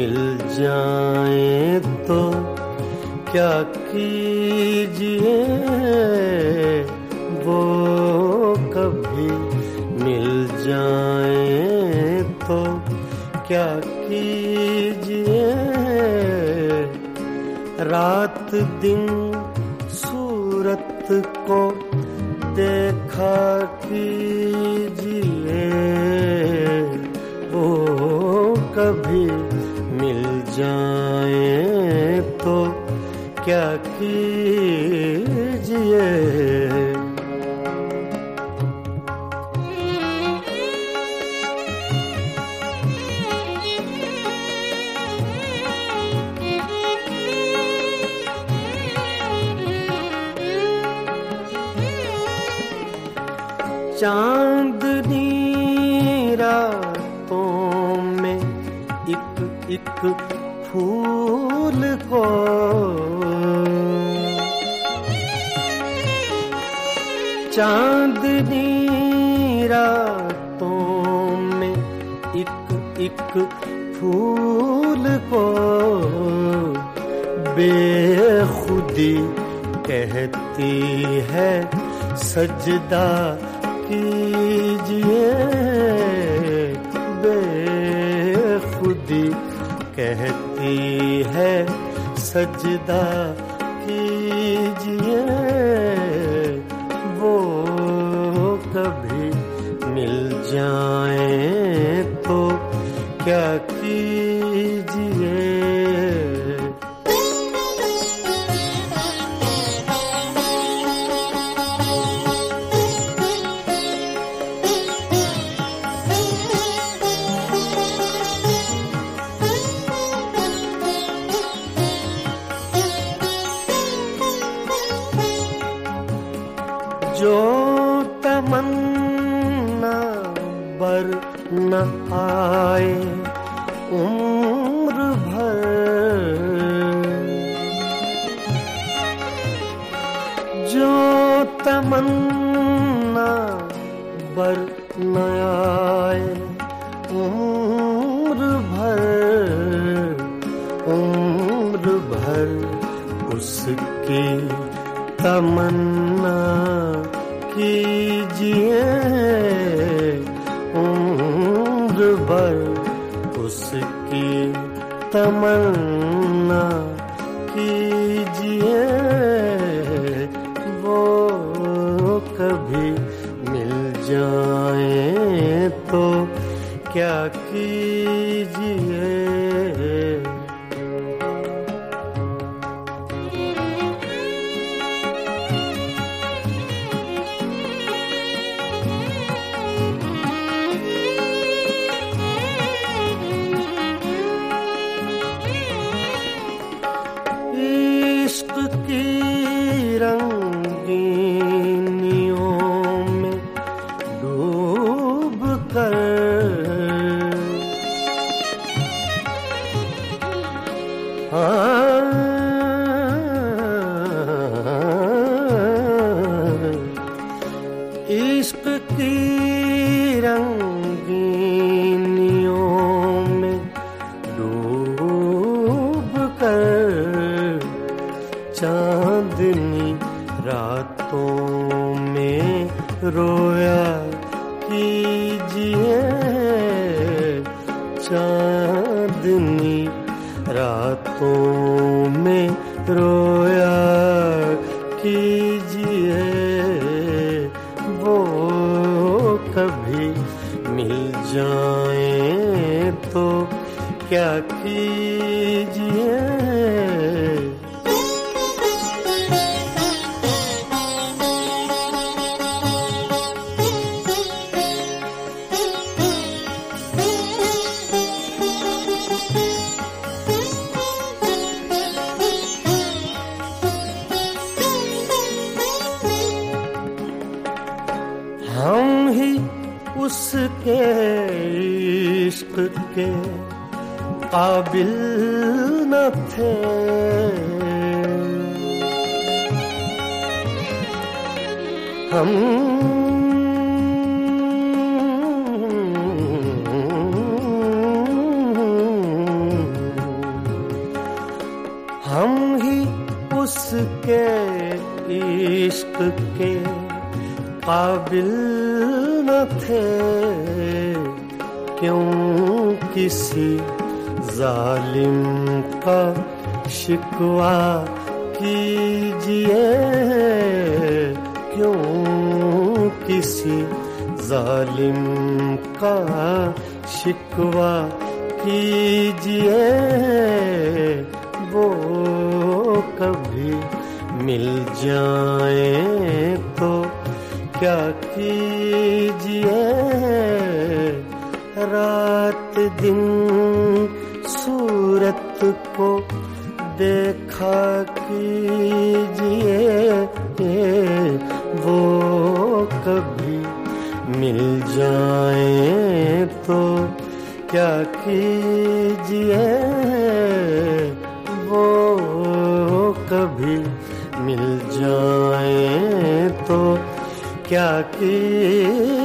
मिल जाए तो क्या कीजिए, वो कभी मिल जाए तो क्या कीजिए। रात दिन सूरत को देखा कीजिए, वो कभी मिल जाए तो क्या कीजिए। चांदनी रातों में एक एक फूल को चांदनी रातों में एक एक फूल को बेखुदी कहती है सजदा कीजिए। बेखुदी कहती है सजदा कीजिए, वो कभी मिल जाए तो क्या कीजिए। जो तमन्ना बर न आए उम्र भर, जो तमन्ना बर न आए उम्र भर उसकी तमन्ना कीजिए। उम्र भर उसकी तमन्ना कीजिए, वो कभी मिल जाए तो क्या कीजिए। इश्क की रंगीनियों में डूब कर इश्क की रंगीनियों में डूब कर चांदनी रातों में रोया कीजिए। चांदनी रातों में रोया कीजिए, वो कभी मिल जाए तो क्या कीजिए। हम ही उसके इश्क के काबिल न थे, हम उसके इश्क के काबिल न थे, क्यों किसी जालिम का शिकवा कीजिए, क्यों किसी जालिम का शिकवा कीजिए, वो कभी मिल जाए तो क्या कीजिए, रात दिन सूरत को देखा कीजिए, वो कभी मिल जाए तो क्या कीजिए, वो कभी मिल जाए तो क्या कीजिए।